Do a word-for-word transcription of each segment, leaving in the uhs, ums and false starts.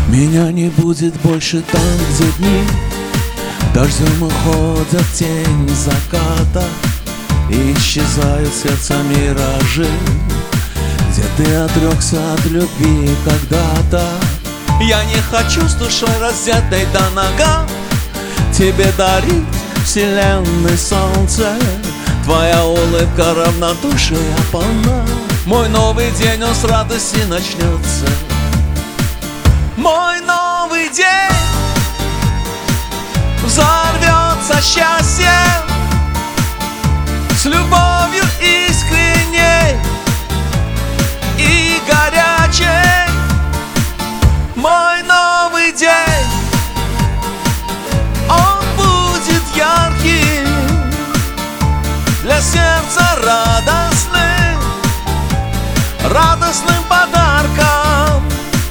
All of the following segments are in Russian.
Меня не будет больше там, где дни дождем уходят тени заката, и исчезают сердца миражи, где ты отрекся от любви когда-то. Я не хочу с душой раздетой до нога тебе дарить вселенной солнце. Твоя улыбка равнодушия полна. Мой новый день, он с радости начнется. Мой новый день взорвется счастьем, с любовью искренней и горячей. Мой новый день, он будет ярким, для сердца радостным, радостным подарком.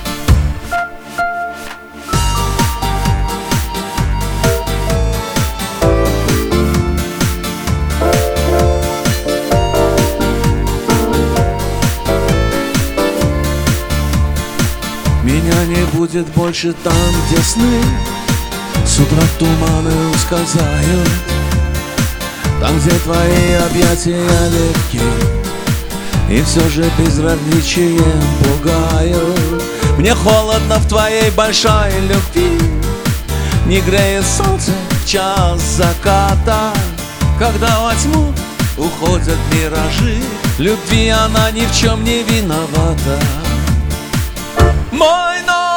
Меня не будет больше там, где сны с утра туманы ускользают, там, где твои объятия легки и все же безразличием пугают. Мне холодно в твоей большой любви, не греет солнце в час заката, когда во тьму уходят миражи. Любви она ни в чем не виновата. Мой новый